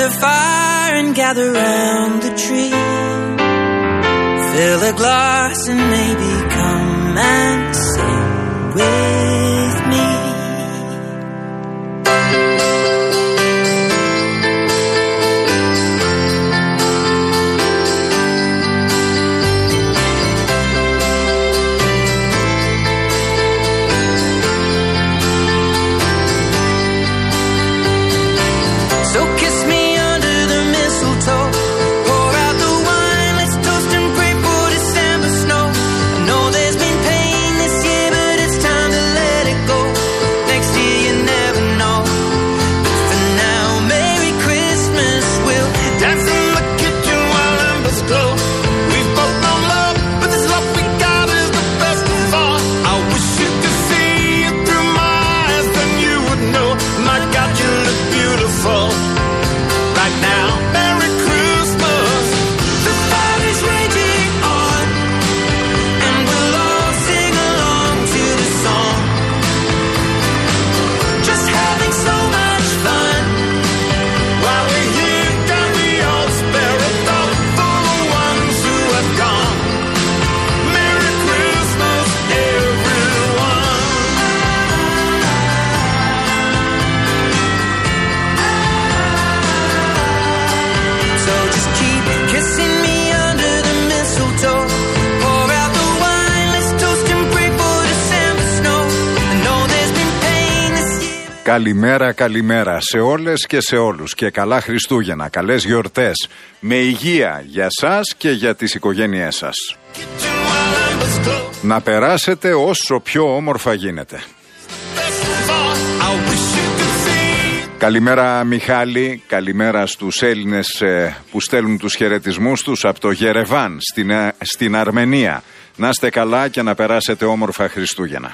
a fire and gather round the tree. Fill a glass and maybe come and sing with me. Καλημέρα, καλημέρα σε όλες και σε όλους και καλά Χριστούγεννα, καλές γιορτές, με υγεία για σας και για τις οικογένειές σας. Να περάσετε όσο πιο όμορφα γίνεται. Καλημέρα Μιχάλη, καλημέρα στους Έλληνες που στέλνουν τους χαιρετισμούς τους από το Γερεβάν στην Αρμενία. Να είστε καλά και να περάσετε όμορφα Χριστούγεννα.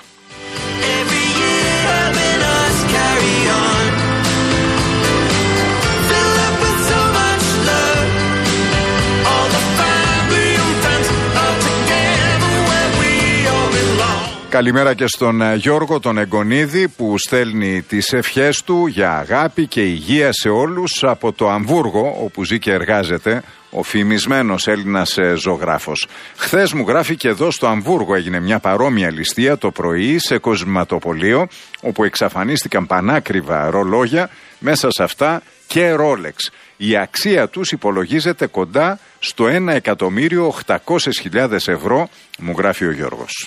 Καλημέρα και στον Γιώργο τον Εγκονίδη που στέλνει τις ευχές του για αγάπη και υγεία σε όλους από το Αμβούργο όπου ζει και εργάζεται ο φημισμένος Έλληνας ζωγράφος. Χθες μου γράφει και εδώ στο Αμβούργο έγινε μια παρόμοια ληστεία το πρωί σε κοσματοπωλείο όπου εξαφανίστηκαν πανάκριβα ρολόγια, μέσα σε αυτά και ρόλεξ. Η αξία τους υπολογίζεται κοντά στο 1.800.000 ευρώ, μου γράφει ο Γιώργος.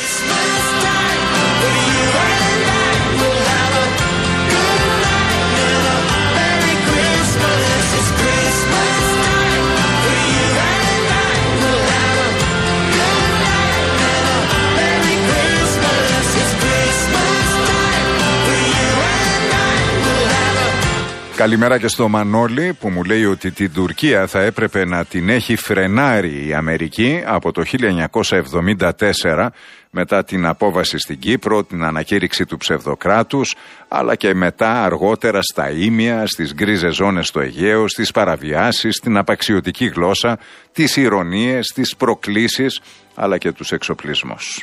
Καλημέρα και στο Μανώλη που μου λέει ότι την Τουρκία θα έπρεπε να την έχει φρενάρει η Αμερική από το 1974 μετά την απόβαση στην Κύπρο, την ανακήρυξη του ψευδοκράτους, αλλά και μετά αργότερα στα ήμια, στις γκρίζες ζώνες στο Αιγαίο, στις παραβιάσεις, στην απαξιωτική γλώσσα, τις ηρωνίες, τις προκλήσεις, αλλά και τους εξοπλισμούς.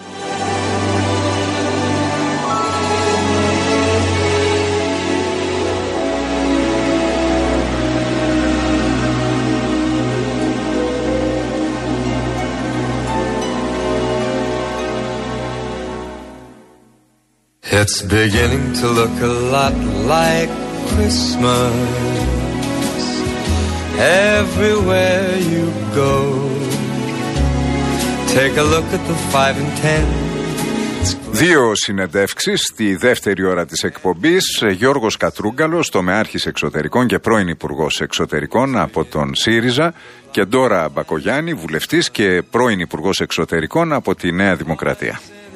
It's beginning to look a lot like Christmas everywhere you go. Take a look at the 5 and 10. Δύο συνεντεύξεις στη δεύτερη ώρα της εκπομπής. Γιώργος Κατρούγκαλος, τομεάρχης εξωτερικών και πρώην υπουργός εξωτερικών από τον ΣΥΡΙΖΑ, και Ντόρα Μπακογιάννη, βουλευτής και πρώην υπουργός εξωτερικών από τη Νέα Δημοκρατία.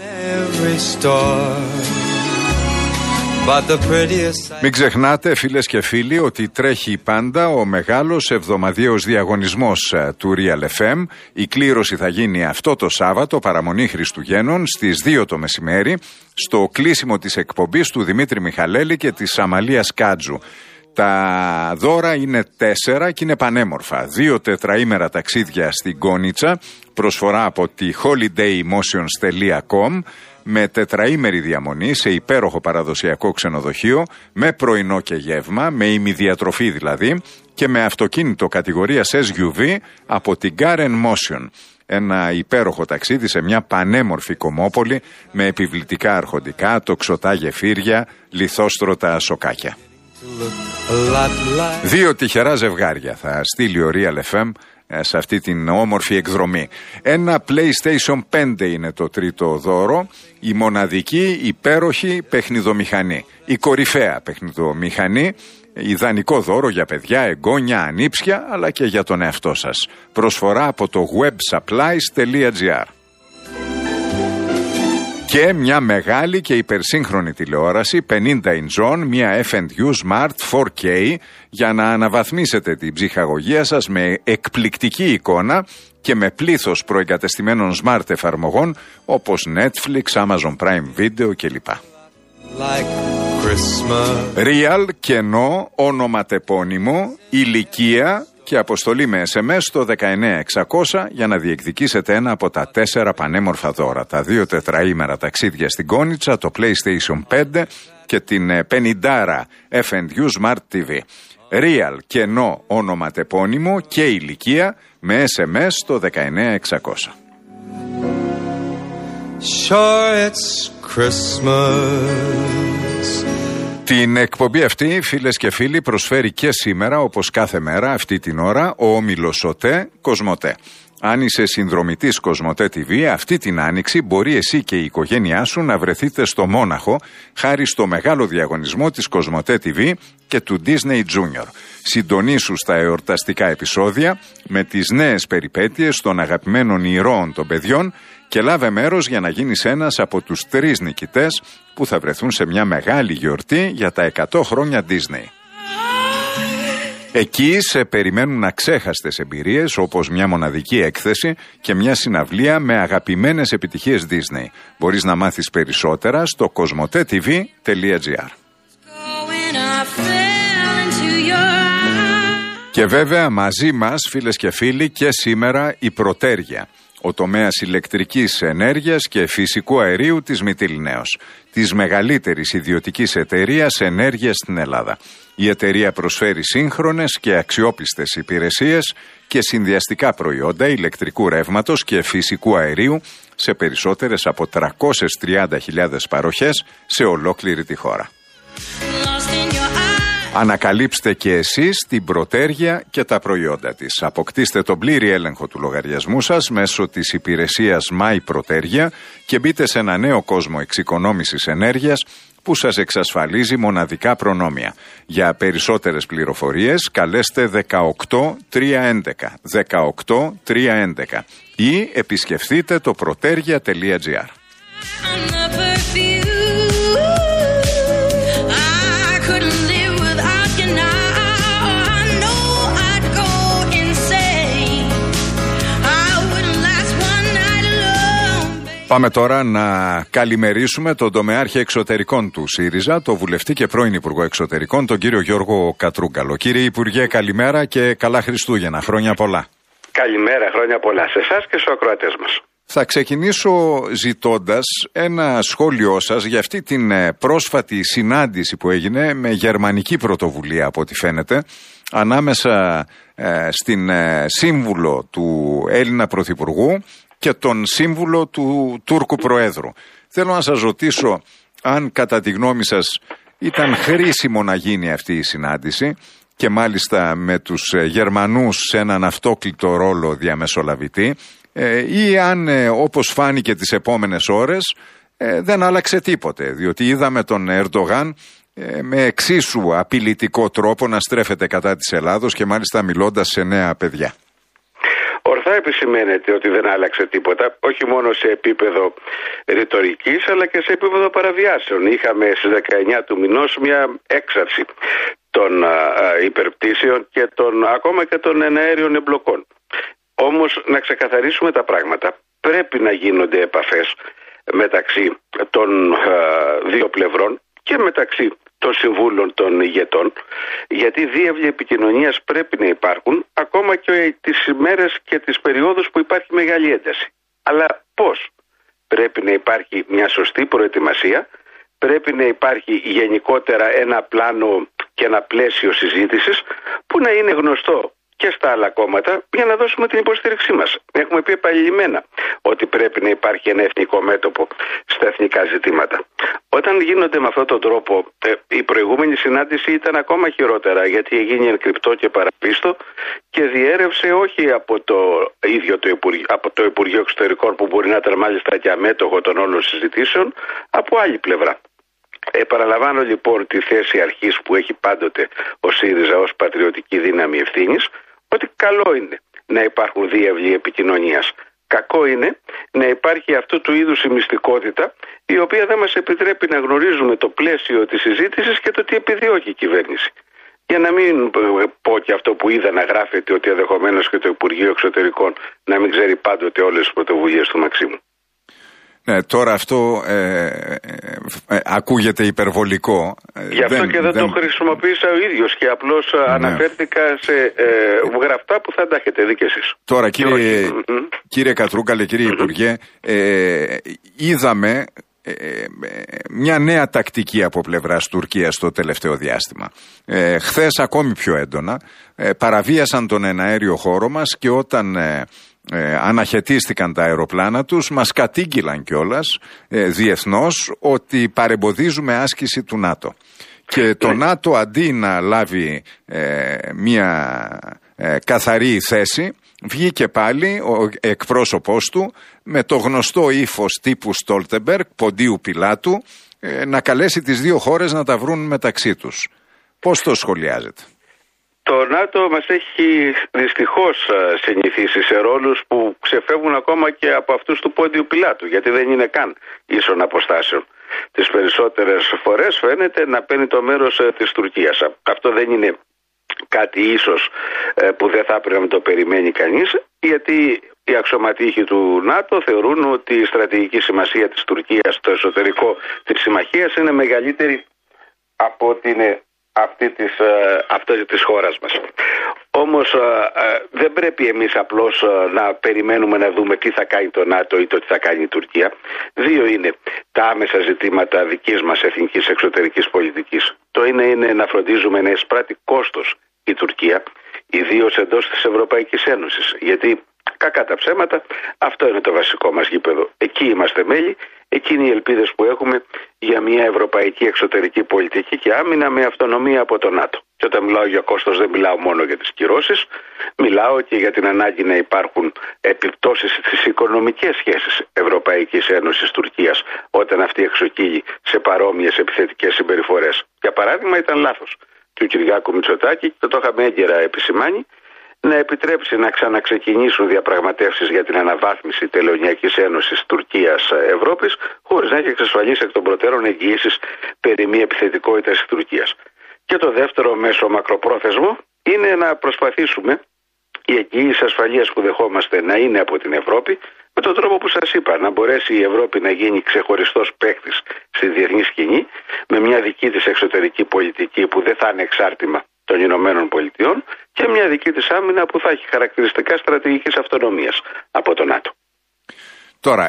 Μην ξεχνάτε φίλες και φίλοι ότι τρέχει πάντα ο μεγάλος εβδομαδιαίος διαγωνισμός του Real FM. Η κλήρωση θα γίνει αυτό το Σάββατο, παραμονή Χριστουγέννων, στις 2 το μεσημέρι, στο κλείσιμο της εκπομπής του Δημήτρη Μιχαλέλη και της Αμαλίας Κάτζου. Τα δώρα είναι 4 και είναι πανέμορφα. 2 τετραήμερα ταξίδια στην Κόνιτσα, προσφορά από τη holidaymotions.com, με τετραήμερη διαμονή σε υπέροχο παραδοσιακό ξενοδοχείο, με πρωινό και γεύμα, με ημιδιατροφή δηλαδή, και με αυτοκίνητο κατηγορίας SUV από την Car & Motion. Ένα υπέροχο ταξίδι σε μια πανέμορφη Κομμόπολη με επιβλητικά αρχοντικά, τοξωτά γεφύρια, λιθόστρωτα σοκάκια. 2 τυχερά ζευγάρια θα στείλει ο Real FM σε αυτή την όμορφη εκδρομή. Ένα PlayStation 5 είναι το τρίτο δώρο, η μοναδική υπέροχη παιχνιδομηχανή, η κορυφαία παιχνιδομηχανή, ιδανικό δώρο για παιδιά, εγγόνια, ανήψια, αλλά και για τον εαυτό σας. Προσφορά από το websupplies.gr. Και μια μεγάλη και υπερσύγχρονη τηλεόραση 50 inch, μια F&U Smart 4K, για να αναβαθμίσετε την ψυχαγωγία σας με εκπληκτική εικόνα και με πλήθος προεγκατεστημένων smart εφαρμογών όπως Netflix, Amazon Prime Video κλπ. Real, κενό, ονοματεπώνυμο, ηλικία και αποστολή με SMS στο 19600 για να διεκδικήσετε ένα από τα 4 πανέμορφα δώρα. Τα 2 τετραήμερα ταξίδια στην Κόνιτσα, το PlayStation 5 και την 50 F&U Smart TV. Real, κενό, ονοματεπώνυμο και ηλικία με SMS στο 19600. Sure, it's Christmas. Την εκπομπή αυτή, φίλες και φίλοι, προσφέρει και σήμερα, όπως κάθε μέρα αυτή την ώρα, ο όμιλος ΟΤΕ Κοσμοτέ. Αν είσαι συνδρομητής Κοσμοτέ TV, αυτή την άνοιξη μπορεί εσύ και η οικογένειά σου να βρεθείτε στο Μόναχο, χάρη στο μεγάλο διαγωνισμό της Κοσμοτέ TV και του Disney Junior. Συντονίσου στα εορταστικά επεισόδια με τις νέες περιπέτειες των αγαπημένων ηρώων των παιδιών και λάβε μέρος για να γίνεις ένας από τους 3 νικητές που θα βρεθούν σε μια μεγάλη γιορτή για τα 100 χρόνια Disney. Εκεί σε περιμένουν αξέχαστες εμπειρίες όπως μια μοναδική έκθεση και μια συναυλία με αγαπημένες επιτυχίες Disney. Μπορείς να μάθεις περισσότερα στο cosmotetv.gr. Και βέβαια μαζί μας, φίλες και φίλοι, και σήμερα η Πρωτέργεια, ο τομέας ηλεκτρικής ενέργειας και φυσικού αερίου της Μυτιληναίος, της μεγαλύτερης ιδιωτικής εταιρείας ενέργειας στην Ελλάδα. Η εταιρεία προσφέρει σύγχρονες και αξιόπιστες υπηρεσίες και συνδυαστικά προϊόντα ηλεκτρικού ρεύματος και φυσικού αερίου σε περισσότερες από 330.000 παροχές σε ολόκληρη τη χώρα. Ανακαλύψτε και εσείς την Πρωτέργεια και τα προϊόντα της. Αποκτήστε τον πλήρη έλεγχο του λογαριασμού σας μέσω της υπηρεσίας My Πρωτέργεια και μπείτε σε ένα νέο κόσμο εξοικονόμησης ενέργειας που σας εξασφαλίζει μοναδικά προνόμια. Για περισσότερες πληροφορίες καλέστε 18311 18311 ή επισκεφτείτε το protergia.gr. Πάμε τώρα να καλημερίσουμε τον τομεάρχη εξωτερικών του ΣΥΡΙΖΑ, το βουλευτή και πρώην Υπουργό Εξωτερικών, τον κύριο Γιώργο Κατρούγκαλο. Κύριε Υπουργέ, καλημέρα και καλά Χριστούγεννα. Χρόνια πολλά. Καλημέρα, χρόνια πολλά σε εσάς και στους ακροατές μας. Θα ξεκινήσω ζητώντας ένα σχόλιο σας για αυτή την πρόσφατη συνάντηση που έγινε με γερμανική πρωτοβουλία, από ό,τι φαίνεται, ανάμεσα στην σύμβουλο του Έλληνα Πρωθυπουργού και τον σύμβουλο του Τούρκου Προέδρου. Θέλω να σας ρωτήσω αν κατά τη γνώμη σας ήταν χρήσιμο να γίνει αυτή η συνάντηση και μάλιστα με τους Γερμανούς σε έναν αυτόκλητο ρόλο διαμεσολαβητή ή αν όπως φάνηκε τις επόμενες ώρες δεν άλλαξε τίποτε, διότι είδαμε τον Ερντογάν με εξίσου απειλητικό τρόπο να στρέφεται κατά της Ελλάδος και μάλιστα μιλώντας σε νέα παιδιά. Ορθά επισημαίνεται ότι δεν άλλαξε τίποτα, όχι μόνο σε επίπεδο ρητορικής αλλά και σε επίπεδο παραβιάσεων. Είχαμε στις 19 του μηνός μια έξαρση των υπερπτήσεων και ακόμα και των εναέριων εμπλοκών. Όμως να ξεκαθαρίσουμε τα πράγματα. Πρέπει να γίνονται επαφές μεταξύ των δύο πλευρών και μεταξύ των συμβούλων των ηγετών, γιατί διεύλοι επικοινωνίας πρέπει να υπάρχουν ακόμα και τις ημέρες και τις περιόδους που υπάρχει μεγάλη ένταση. Αλλά πώς? Πρέπει να υπάρχει μια σωστή προετοιμασία, πρέπει να υπάρχει γενικότερα ένα πλάνο και ένα πλαίσιο συζήτησης που να είναι γνωστό και στα άλλα κόμματα για να δώσουμε την υποστήριξή μας. Έχουμε πει επανειλημμένα ότι πρέπει να υπάρχει ένα εθνικό μέτωπο στα εθνικά ζητήματα. Όταν γίνονται με αυτόν τον τρόπο, η προηγούμενη συνάντηση ήταν ακόμα χειρότερα, γιατί έγινε εν κρυπτό και παραπίστο και διέρευσε όχι από το ίδιο από το Υπουργείο Εξωτερικών, που μπορεί να ήταν μάλιστα και αμέτωχο των όλων συζητήσεων, από άλλη πλευρά. Επαναλαμβάνω λοιπόν τη θέση αρχής που έχει πάντοτε ο ΣΥΡΙΖΑ ως πατριωτική δύναμη ευθύνης, ότι καλό είναι να υπάρχουν διεύλοι επικοινωνίας. Κακό είναι να υπάρχει αυτού του είδους η μυστικότητα, η οποία δεν μας επιτρέπει να γνωρίζουμε το πλαίσιο της συζήτησης και το τι επιδιώκει η κυβέρνηση. Για να μην πω και αυτό που είδα να γράφεται, ότι ενδεχομένως και το Υπουργείο Εξωτερικών να μην ξέρει πάντοτε όλες τις πρωτοβουλίες του Μαξίμου. Ναι, τώρα αυτό ακούγεται υπερβολικό. Γι' αυτό και δεν το χρησιμοποίησα ο ίδιος και απλώς αναφέρθηκα σε γραφτά που θα τα έχετε δει κι εσείς. Τώρα κύριε Κατρούγκαλε, κύριε Υπουργέ, είδαμε μια νέα τακτική από πλευράς Τουρκίας το τελευταίο διάστημα. Χθες ακόμη πιο έντονα παραβίασαν τον εναέριο χώρο μας και όταν αναχαιτίστηκαν τα αεροπλάνα τους, μας κατήγγυλαν κιόλας διεθνώς ότι παρεμποδίζουμε άσκηση του ΝΑΤΟ. Και το ΝΑΤΟ, αντί να λάβει μια καθαρή θέση, βγήκε πάλι ο εκπρόσωπός του με το γνωστό ύφος τύπου Στόλτεμπεργκ, Ποντίου Πιλάτου, να καλέσει τις δύο χώρες να τα βρουν μεταξύ τους. Πώς το σχολιάζετε? Το ΝΑΤΟ μας έχει δυστυχώς συνηθίσει σε ρόλους που ξεφεύγουν ακόμα και από αυτούς του Πόντιου Πιλάτου, γιατί δεν είναι καν ίσων αποστάσεων. Τις περισσότερες φορές φαίνεται να παίρνει το μέρος της Τουρκίας. Αυτό δεν είναι κάτι ίσως που δεν θα έπρεπε να το περιμένει κανείς, γιατί οι αξιωματούχοι του ΝΑΤΟ θεωρούν ότι η στρατηγική σημασία της Τουρκίας στο εσωτερικό της συμμαχίας είναι μεγαλύτερη από ότι είναι αυτή της χώρας μας. Όμως δεν πρέπει εμείς απλώς να περιμένουμε να δούμε τι θα κάνει το ΝΑΤΟ ή το τι θα κάνει η Τουρκία. Δύο είναι τα άμεσα ζητήματα δικής μας εθνικής εξωτερικής πολιτικής. Το ένα είναι να φροντίζουμε να εισπράττει κόστος η Τουρκία, ιδίως εντός της Ευρωπαϊκής Ένωσης. Γιατί κακά τα ψέματα, αυτό είναι το βασικό μας γήπεδο. Εκεί είμαστε μέλη, εκεί είναι οι ελπίδες που έχουμε για μια ευρωπαϊκή εξωτερική πολιτική και άμυνα με αυτονομία από το ΝΑΤΟ. Και όταν μιλάω για κόστος δεν μιλάω μόνο για τις κυρώσεις, μιλάω και για την ανάγκη να υπάρχουν επιπτώσεις στις οικονομικές σχέσεις Ευρωπαϊκής Ένωσης Τουρκίας όταν αυτή εξοκύλει σε παρόμοιες επιθετικές συμπεριφορές. Για παράδειγμα, ήταν λάθος του Κυριάκου Μητσοτάκη, και το είχαμε έγκαιρα επισημάνει, να επιτρέψει να ξαναξεκινήσουν διαπραγματεύσεις για την αναβάθμιση τελωνειακής ένωσης Τουρκίας-Ευρώπης, χωρίς να έχει εξασφαλίσει εκ των προτέρων εγγυήσεις περί μη επιθετικότητας της Τουρκίας. Και το δεύτερο μέσο μακροπρόθεσμο είναι να προσπαθήσουμε οι εγγυήσεις ασφαλείας που δεχόμαστε να είναι από την Ευρώπη, με τον τρόπο που σας είπα, να μπορέσει η Ευρώπη να γίνει ξεχωριστός παίκτης στη διεθνή σκηνή, με μια δική της εξωτερική πολιτική που δεν θα είναι εξάρτημα των Ηνωμένων Πολιτειών και μια δική της άμυνα που θα έχει χαρακτηριστικά στρατηγικής αυτονομίας από το ΝΑΤΟ. Τώρα,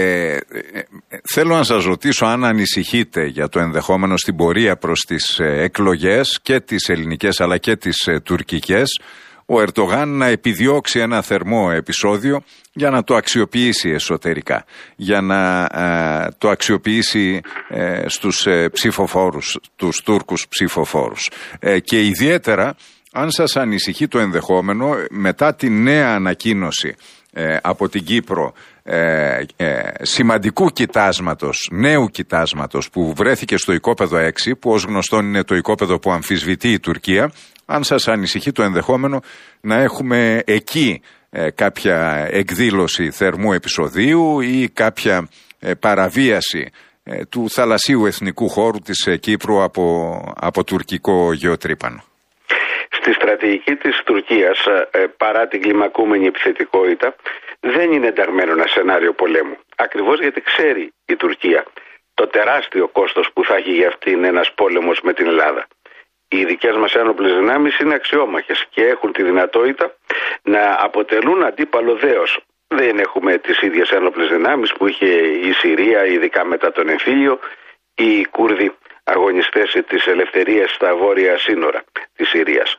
θέλω να σας ρωτήσω αν ανησυχείτε για το ενδεχόμενο στην πορεία προς τις εκλογές και τις ελληνικές αλλά και τις τουρκικές, ο Ερντογάν να επιδιώξει ένα θερμό επεισόδιο για να το αξιοποιήσει εσωτερικά, για να το αξιοποιήσει στους ψηφοφόρους, τους Τούρκους ψηφοφόρους. Και ιδιαίτερα αν σας ανησυχεί το ενδεχόμενο μετά τη νέα ανακοίνωση από την Κύπρο σημαντικού κοιτάσματος, νέου κοιτάσματος που βρέθηκε στο οικόπεδο 6, που ως γνωστόν είναι το οικόπεδο που αμφισβητεί η Τουρκία, αν σας ανησυχεί το ενδεχόμενο να έχουμε εκεί κάποια εκδήλωση θερμού επεισοδίου ή κάποια παραβίαση του θαλασσίου εθνικού χώρου της Κύπρου από τουρκικό γεωτρύπανο. Στη στρατηγική της Τουρκίας, παρά την κλιμακούμενη επιθετικότητα, δεν είναι ενταγμένο ένα σενάριο πολέμου. Ακριβώς γιατί ξέρει η Τουρκία το τεράστιο κόστος που θα έχει για αυτήν ένας πόλεμος με την Ελλάδα. Οι δικές μας ένοπλες δυνάμεις είναι αξιόμαχες και έχουν τη δυνατότητα να αποτελούν αντίπαλο δέος Δεν έχουμε τις ίδιες ένοπλες δυνάμεις που είχε η Συρία, ειδικά μετά τον εμφύλιο, ή οι Κούρδοι αγωνιστές της ελευθερίας στα βόρεια σύνορα της Συρίας.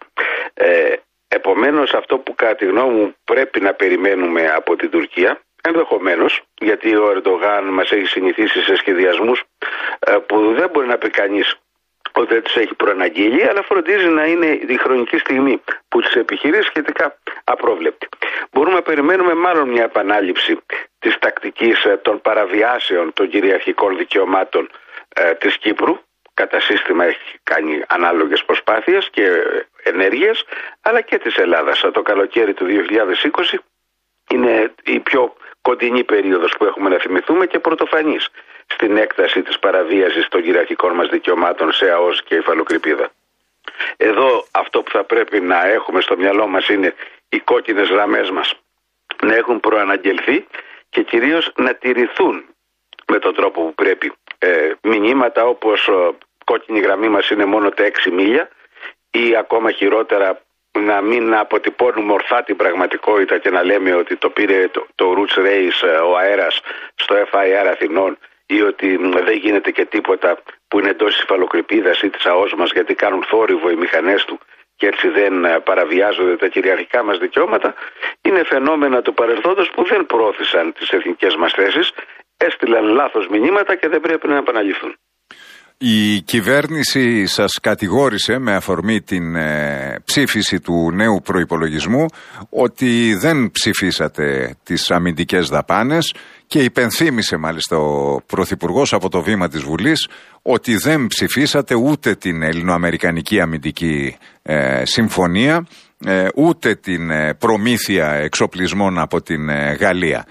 Επομένως, αυτό που κατά τη γνώμη μου πρέπει να περιμένουμε από την Τουρκία, ενδεχομένως, γιατί ο Ερντογάν μας έχει συνηθίσει σε σχεδιασμούς που δεν μπορεί να πει κανείς ότι δεν τους έχει προαναγγείλει, αλλά φροντίζει να είναι η χρονική στιγμή που τις επιχειρεί σχετικά απρόβλεπτη. Μπορούμε να περιμένουμε μάλλον μια επανάληψη της τακτικής των παραβιάσεων των κυριαρχικών δικαιωμάτων της Κύπρου. Κατά σύστημα έχει κάνει ανάλογες προσπάθειες και ενέργειες, αλλά και της Ελλάδας. Το καλοκαίρι του 2020 είναι η πιο κοντινή περίοδος που έχουμε να θυμηθούμε και πρωτοφανής στην έκταση της παραβίασης των κυριαρχικών μας δικαιωμάτων σε ΑΟΣ και υφαλοκρηπίδα. Εδώ αυτό που θα πρέπει να έχουμε στο μυαλό μας είναι οι κόκκινες γραμμές μας να έχουν προαναγγελθεί και κυρίως να τηρηθούν με τον τρόπο που πρέπει. Μηνύματα όπως κόκκινη γραμμή μας είναι μόνο τα 6 μίλια ή ακόμα χειρότερα να μην αποτυπώνουμε ορθά την πραγματικότητα και να λέμε ότι το πήρε το Roots Race ο αέρας στο FIR Αθηνών ή ότι δεν γίνεται και τίποτα που είναι εντός της υφαλοκρηπίδας ή της ΑΟΣ μας γιατί κάνουν θόρυβο οι μηχανές του και έτσι δεν παραβιάζονται τα κυριαρχικά μας δικαιώματα, είναι φαινόμενα του παρελθόντος που δεν προώθησαν τις εθνικές μας θέσεις, έστειλαν λάθος μηνύματα και δεν πρέπει να επαναληφθούν. Η κυβέρνηση σας κατηγόρησε με αφορμή την ψήφιση του νέου προϋπολογισμού ότι δεν ψηφίσατε τις αμυντικές δαπάνες και υπενθύμησε μάλιστα ο Πρωθυπουργός από το βήμα της Βουλής ότι δεν ψηφίσατε ούτε την Ελληνοαμερικανική αμυντική συμφωνία ούτε την προμήθεια εξοπλισμών από την Γαλλία.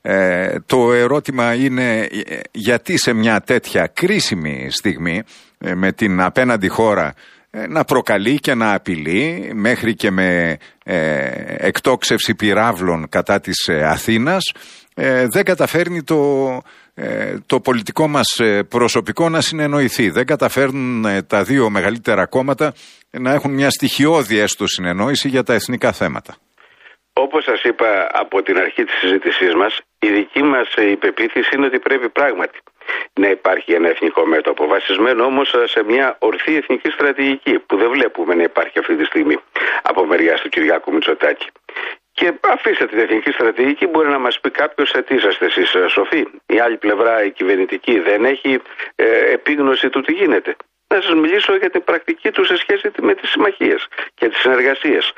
Το ερώτημα είναι γιατί σε μια τέτοια κρίσιμη στιγμή με την απέναντι χώρα να προκαλεί και να απειλεί μέχρι και με εκτόξευση πυράβλων κατά της Αθήνας δεν καταφέρνει το πολιτικό μας προσωπικό να συνεννοηθεί. Δεν καταφέρνουν τα δύο μεγαλύτερα κόμματα να έχουν μια στοιχειώδη έστω συνεννόηση για τα εθνικά θέματα. Όπως σας είπα από την αρχή της συζήτησής μας, η δική μας υπεποίθηση είναι ότι πρέπει πράγματι να υπάρχει ένα εθνικό μέτωπο, βασισμένο όμως σε μια ορθή εθνική στρατηγική, που δεν βλέπουμε να υπάρχει αυτή τη στιγμή από μεριάς του Κυριάκου Μητσοτάκη. Και αφήστε την εθνική στρατηγική, μπορεί να μας πει κάποιος τι είσαστε εσείς σοφοί. Η άλλη πλευρά, η κυβερνητική, δεν έχει επίγνωση του τι γίνεται. Να σας μιλήσω για την πρακτική του σε σχέση με τις συμμαχίες και τις συνεργασίες.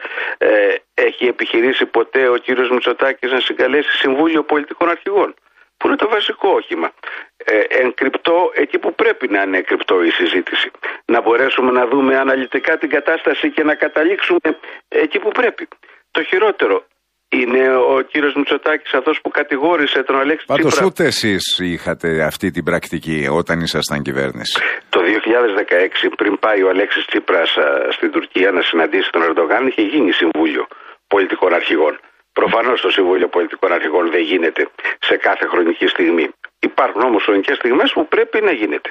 Έχει επιχειρήσει ποτέ ο κύριος Μητσοτάκης να συγκαλέσει Συμβούλιο Πολιτικών Αρχηγών, που είναι το βασικό όχημα. Εγκρυπτό εκεί που πρέπει να είναι εγκρυπτό η συζήτηση. Να μπορέσουμε να δούμε αναλυτικά την κατάσταση και να καταλήξουμε εκεί που πρέπει. Το χειρότερο είναι ο κύριος Μητσοτάκης αυτός που κατηγόρησε τον Αλέξη Τσίπρα. Πάντως ούτε εσείς είχατε αυτή την πρακτική όταν ήσασταν κυβέρνηση. Το 2016, πριν πάει ο Αλέξης Τσίπρας στην Τουρκία να συναντήσει τον Ερντογάν, είχε γίνει Συμβούλιο Πολιτικών Αρχηγών. Προφανώς το Συμβούλιο Πολιτικών Αρχηγών δεν γίνεται σε κάθε χρονική στιγμή. Υπάρχουν όμως χρονικές στιγμές που πρέπει να γίνεται.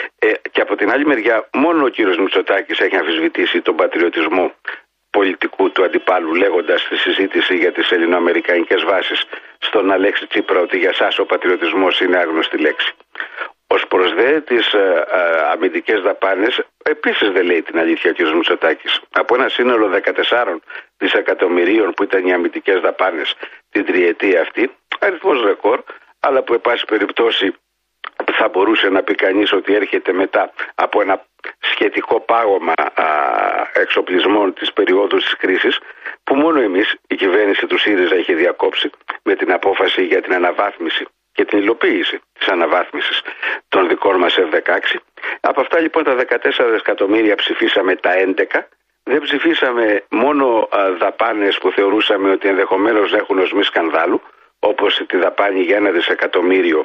Και από την άλλη μεριά, μόνο ο κύριος Μητσοτάκης έχει αμφισβητήσει τον πατριωτισμό πολιτικού του αντιπάλου, λέγοντας στη συζήτηση για τις ελληνοαμερικανικές βάσεις στον Αλέξη Τσίπρα ότι για σας ο πατριωτισμός είναι άγνωστη λέξη. Ως προς δε τις αμυντικές δαπάνες, επίσης δεν λέει την αλήθεια ο κ. Μητσοτάκης. Από ένα σύνολο 14 δισεκατομμυρίων που ήταν οι αμυντικές δαπάνες την τριετία αυτή, αριθμός ρεκόρ, αλλά που εν πάση περιπτώσει θα μπορούσε να πει κανείς ότι έρχεται μετά από ένα σχετικό πάγωμα εξοπλισμών της περίοδου της κρίσης, που μόνο εμείς, η κυβέρνηση του ΣΥΡΙΖΑ, είχε διακόψει με την απόφαση για την αναβάθμιση και την υλοποίηση της αναβάθμισης των δικών μας F-16. Από αυτά λοιπόν τα 14 δισεκατομμύρια ψηφίσαμε τα 11. Δεν ψηφίσαμε μόνο δαπάνες που θεωρούσαμε ότι ενδεχομένως έχουν οσμή σκανδάλου, όπως τη δαπάνη για 1 δισεκατομμύριο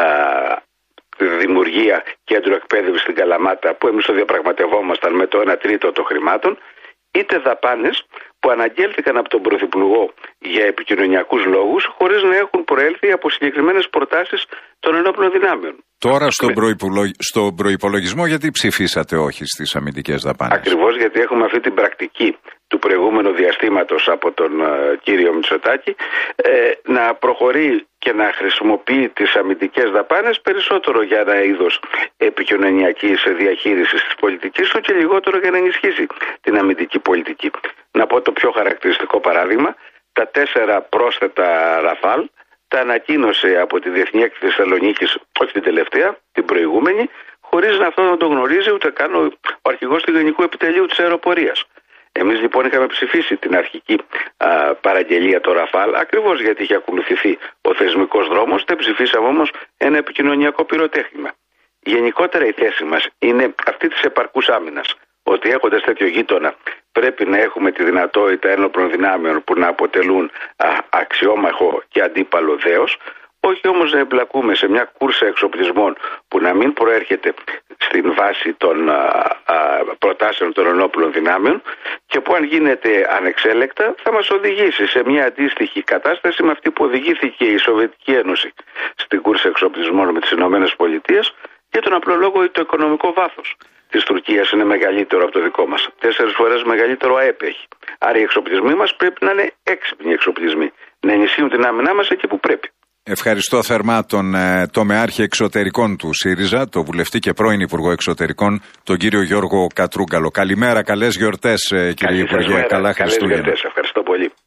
δημιουργία κέντρου εκπαίδευσης στην Καλαμάτα, που εμείς το διαπραγματευόμασταν με το 1 τρίτο των χρημάτων, είτε δαπάνες που αναγγέλθηκαν από τον Πρωθυπουργό για επικοινωνιακούς λόγους, χωρίς να έχουν προέλθει από συγκεκριμένες προτάσεις των ενόπλων δυνάμεων. Τώρα στον προϋπολογισμό γιατί ψηφίσατε όχι στις αμυντικές δαπάνες? Ακριβώς γιατί έχουμε αυτή την πρακτική του προηγούμενου διαστήματος από τον κύριο Μητσοτάκη, να προχωρεί και να χρησιμοποιεί τις αμυντικές δαπάνες περισσότερο για ένα είδος επικοινωνιακής διαχείρισης της πολιτικής του και λιγότερο για να ενισχύσει την αμυντική πολιτική. Να πω το πιο χαρακτηριστικό παράδειγμα, τα 4 πρόσθετα Ραφάλ τα ανακοίνωσε από τη Διεθνή Έκθεση Θεσσαλονίκης, όχι την τελευταία, την προηγούμενη, χωρίς να αυτό να το γνωρίζει ούτε καν ο αρχηγός του Γενικού Επιτελείου της Αεροπορίας. Εμείς λοιπόν είχαμε ψηφίσει την αρχική παραγγελία του Ραφάλ, ακριβώς γιατί είχε ακολουθηθεί ο θεσμικός δρόμος, δεν ψηφίσαμε όμως ένα επικοινωνιακό πυροτέχνημα. Γενικότερα η θέση μας είναι αυτή της επαρκούς άμυνας, ότι έχοντας τέτοιο γείτονα πρέπει να έχουμε τη δυνατότητα ένοπλων δυνάμεων που να αποτελούν αξιόμαχο και αντίπαλο δέος, όχι όμως να εμπλακούμε σε μια κούρσα εξοπλισμών που να μην προέρχεται στην βάση των προτάσεων των ενόπλων δυνάμεων και που αν γίνεται ανεξέλεκτα θα μας οδηγήσει σε μια αντίστοιχη κατάσταση με αυτή που οδηγήθηκε η Σοβιετική Ένωση στην κούρσα εξοπλισμών με τις Ηνωμένες Πολιτείες, για τον απλό λόγο ότι το οικονομικό βάθος της Τουρκίας είναι μεγαλύτερο από το δικό μας. 4 φορές μεγαλύτερο ΑΕΠ έχει. Άρα οι εξοπλισμοί μας πρέπει να είναι έξυπνοι εξοπλισμοί, να ενισχύουν την άμυνά μας εκεί που πρέπει. Ευχαριστώ θερμά τον τομεάρχη εξωτερικών του ΣΥΡΙΖΑ, τον βουλευτή και πρώην Υπουργό Εξωτερικών, τον κύριο Γιώργο Κατρούγκαλο. Καλημέρα, καλές γιορτές κύριε Υπουργέ, καλά Χριστούγεννα. Ευχαριστώ πολύ.